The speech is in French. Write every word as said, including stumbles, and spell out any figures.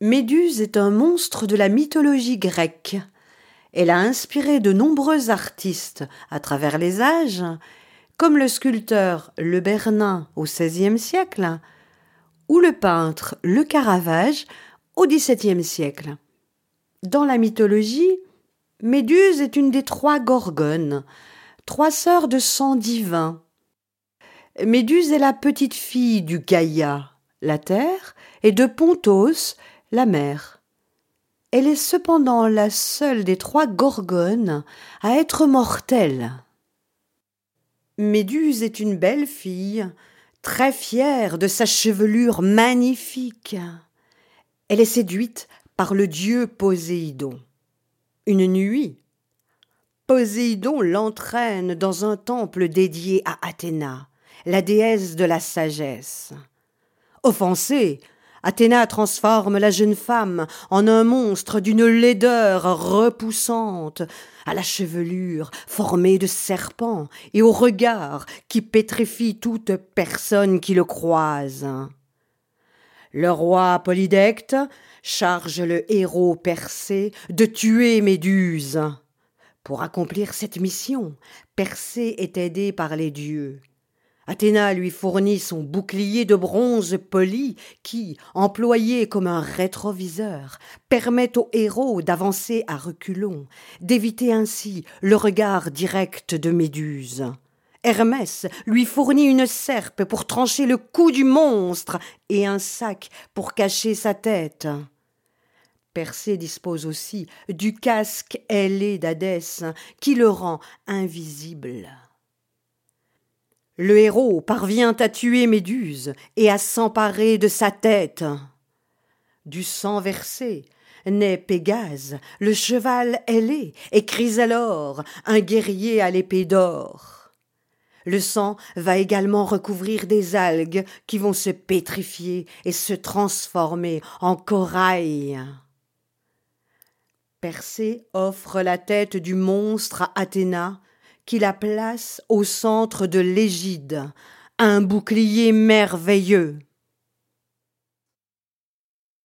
Méduse est un monstre de la mythologie grecque. Elle a inspiré de nombreux artistes à travers les âges, comme le sculpteur Le Bernin au seizième siècle ou le peintre Le Caravage au dix-septième siècle. Dans la mythologie, Méduse est une des trois Gorgones, trois sœurs de sang divin. Méduse est la petite fille du Gaïa, la terre, et de Pontos, la mer. Elle est cependant la seule des trois Gorgones à être mortelle. Méduse est une belle fille, très fière de sa chevelure magnifique. Elle est séduite par le dieu Poséidon. Une nuit, Poséidon l'entraîne dans un temple dédié à Athéna, la déesse de la sagesse. Offensée, Athéna transforme la jeune femme en un monstre d'une laideur repoussante, à la chevelure formée de serpents et au regard qui pétrifie toute personne qui le croise. Le roi Polydecte charge le héros Persée de tuer Méduse. Pour accomplir cette mission, Persée est aidé par les dieux. Athéna lui fournit son bouclier de bronze poli qui, employé comme un rétroviseur, permet au héros d'avancer à reculons, d'éviter ainsi le regard direct de Méduse. Hermès lui fournit une serpe pour trancher le cou du monstre et un sac pour cacher sa tête. Persée dispose aussi du casque ailé d'Hadès qui le rend invisible. Le héros parvient à tuer Méduse et à s'emparer de sa tête. Du sang versé naît Pégase, le cheval ailé, et Chrysalore, un guerrier à l'épée d'or. Le sang va également recouvrir des algues qui vont se pétrifier et se transformer en corail. Persée offre la tête du monstre à Athéna, qui la place au centre de l'égide, un bouclier merveilleux.